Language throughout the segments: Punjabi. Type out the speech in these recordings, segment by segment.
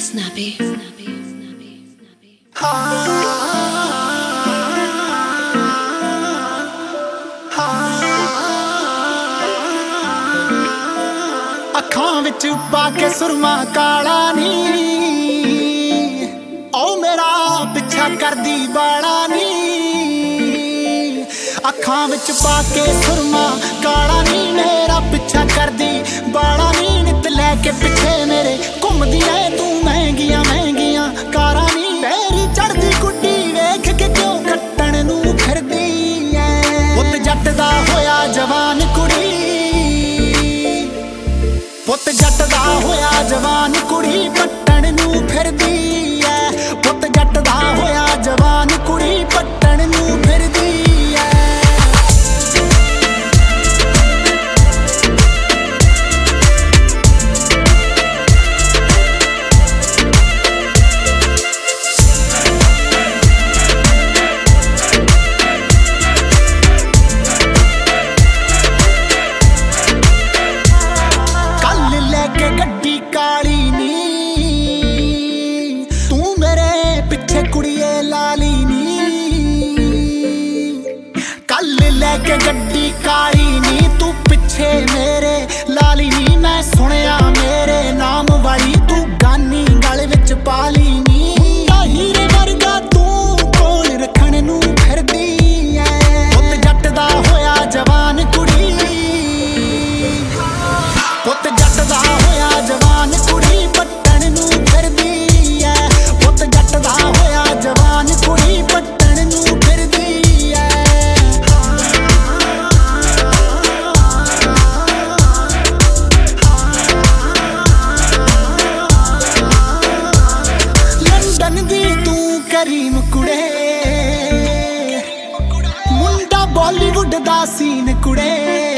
Snappy. ਅੱਖਾਂ ਵਿੱਚ ਪਾ ਕੇ ਸੁਰਮਾ ਕਾਲਾ ਨੀ ਓ ਮੇਰਾ ਪਿੱਛਾ ਕਰਦੀ ਬਾਲਾ ਨੀ ਅੱਖਾਂ ਵਿੱਚ ਪਾ ਕੇ ਸੁਰਮਾ ਕਾਲਾ ਨੀ ਮੇਰਾ ਪਿੱਛਾ ਕਰਦੀ ਬਾਲਾ ਨੀ ਨਿੱਤ ਲੈ ਕੇ ਪਿੱਛੇ ਮੇਰੇ ਘੁੰਮਦੀ ਐ ਤੂੰ ਮਹਿੰਗੀਆਂ ਮਹਿੰਗੀਆਂ ਕਾਰਾਂ ਨੀ ਤੇਰੀ ਚੜਦੀ ਗੁੱਡੀ ਵੇਖ ਕੇ ਕਿਉਂ ਕੱਟਣ ਨੂੰ ਫਿਰਦੀ ਐ ਪੁੱਤ ਜੱਟ ਦਾ ਹੋਇਆ ਜਵਾਨ ਕੁੜੀ ਪੁੱਤ ਜੱਟ ਦਾ ਹੋਇਆ ਜਵਾਨ ਕੁੜੀ ਪੱਟਣ ਨੂੰ ਫਿਰਦੀ ਐ ਪੁੱਤ ਜੱਟ ਦਾ ਹੋਇਆ ਜਵਾਨ ਕੁੜੀ ਪੱਟਣ ਨੂੰ ਫਿਰਦੀ ਐ ਗੱਡੀ ਕਾਲੀ ਨੀ ਤੂੰ ਮੇਰੇ ਪਿੱਛੇ ਕੁੜੀਏ ਲਾਲੀ ਨੀ ਕੱਲ ਲੈ ਕੇ ਗੱਡੀ ਕਾਲੀ ਨੀ ਤੂੰ ਪਿੱਛੇ ਮੇਰੇ ਲਾਲੀ ਨੀ ਮੈਂ ਸੁਣਿਆ ਮੇਰੇ ਨਾਮ ਵਾਲੀ ਤੂੰ ਗਾਨੀ ਗਲ ਵਿੱਚ ਪਾਲੀ ਨੀ ਹੀਰੇ ਵਰਗਾ ਤੂੰ ਕੋਲ ਰੱਖਣ ਨੂੰ ਫਿਰਦੀ ਐ ਪੁੱਤ ਜੱਟ ਦਾ ਹੋਇਆ ਜਵਾਨ ਕੁੜੀ ਪੁੱਤ ਜੱਟ ਦਾ ਹੋਇਆ ਜਵਾਨ ਕੁੜੀ ਪੱਟਣ ਨੂੰ ਫਿਰਦੀ ਐ ਪੁੱਤ ਜੱਟ ਦਾ ਹੋਇਆ ਜਵਾਨ ਕੁੜੀ ਪੱਟਣ ਨੂੰ ਫਿਰਦੀ ਐ ਲੰਡਨ ਦੀ ਤੂੰ ਕਰੀਮ ਕੁੜੇ ਮੁੰਡਾ ਬਾਲੀਵੁੱਡ ਦਾ ਸੀਨ ਕੁੜੇ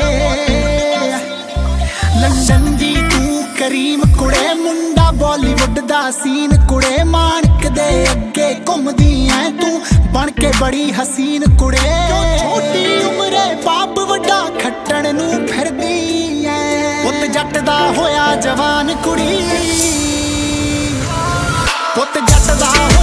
ਲੰਡਨ ਦੀ ਤੂੰ ਕਰੀਮ ਕੁੜੇ ਮੁੰਡਾ ਬਾਲੀਵੁੱਡ ਦਾ ਸੀਨ ਕੁੜੇ ਮਾਣਕ ਦੇ ਅੱਗੇ ਘੁੰਮਦੀ ਐ ਤੂੰ ਬਣ ਕੇ ਬੜੀ ਹਸੀਨ ਕੁੜੇ ਛੋਟੀ ਉਮਰੇ ਬਾਪ ਵੱਡਾ ਖੱਟਣ ਨੂੰ ਫਿਰਦੀ ਐ ਪੁੱਤ ਜੱਟ ਦਾ ਹੋਇਆ ਜਵਾਨ ਕੁੜੀ ਪੁੱਤ ਜੱਟ ਦਾ